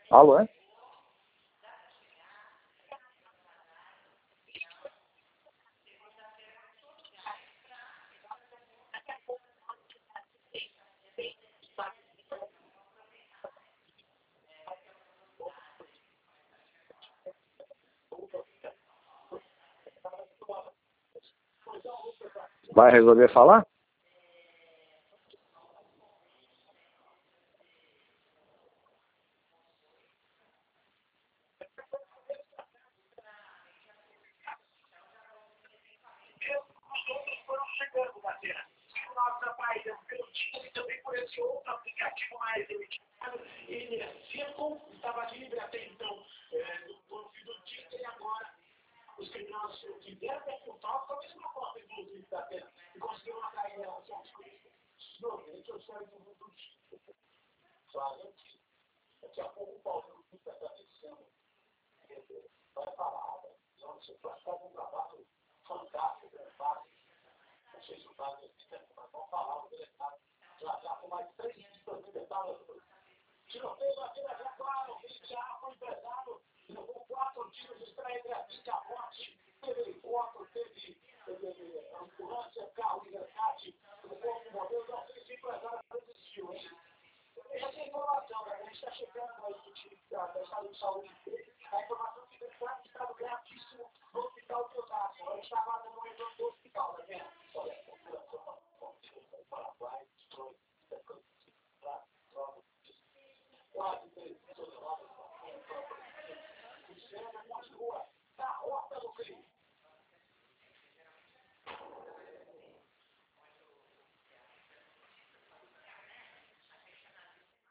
Alô, é? Vai resolver falar? Ele é seco, estava livre até então no fim do dia e agora os criminosos que vieram perguntar, talvez uma cópia do livro da pena e conseguiram atrair ela aos não, gente, eu sou do mundo só a gente, daqui a pouco o Paulo está atenção, vai falar, não, você faz um trabalho fantástico, não sei se o Paulo mas vamos falar, o delegado, já com mais 3 dias de detalhes. Tiroteio aqui na Jaguara, o já foi pesado, levou 4 tiros, estreia entre a vida e a morte, teve helicóptero, teve ambulância, carro de resgate, o corpo morreu, não sei se o empresário resistiu, hein? Essa é a informação, né? A gente está chegando aí do time da Estado de Saúde, a informação que vem para o Estado gravíssimo no Hospital de Osasco. A gente está lá no